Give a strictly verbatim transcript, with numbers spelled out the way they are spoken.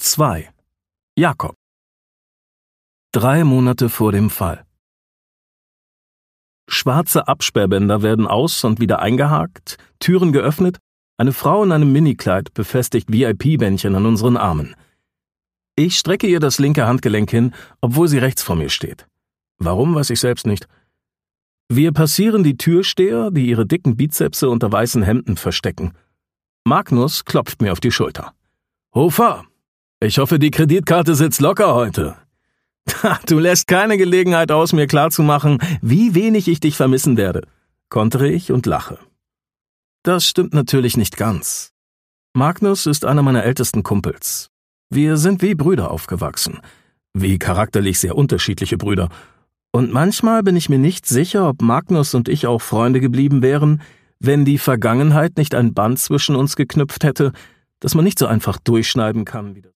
zwei. Jakob. Drei Monate vor dem Fall. Schwarze Absperrbänder werden aus- und wieder eingehakt, Türen geöffnet, eine Frau in einem Minikleid befestigt V I P-Bändchen an unseren Armen. Ich strecke ihr das linke Handgelenk hin, obwohl sie rechts vor mir steht. Warum, weiß ich selbst nicht. Wir passieren die Türsteher, die ihre dicken Bizepse unter weißen Hemden verstecken. Magnus klopft mir auf die Schulter. »Hofer, ich hoffe, die Kreditkarte sitzt locker heute. Du lässt keine Gelegenheit aus, mir klarzumachen, wie wenig ich dich vermissen werde«, kontere ich und lache. Das stimmt natürlich nicht ganz. Magnus ist einer meiner ältesten Kumpels. Wir sind wie Brüder aufgewachsen, wie charakterlich sehr unterschiedliche Brüder. Und manchmal bin ich mir nicht sicher, ob Magnus und ich auch Freunde geblieben wären, wenn die Vergangenheit nicht ein Band zwischen uns geknüpft hätte, das man nicht so einfach durchschneiden kann wie das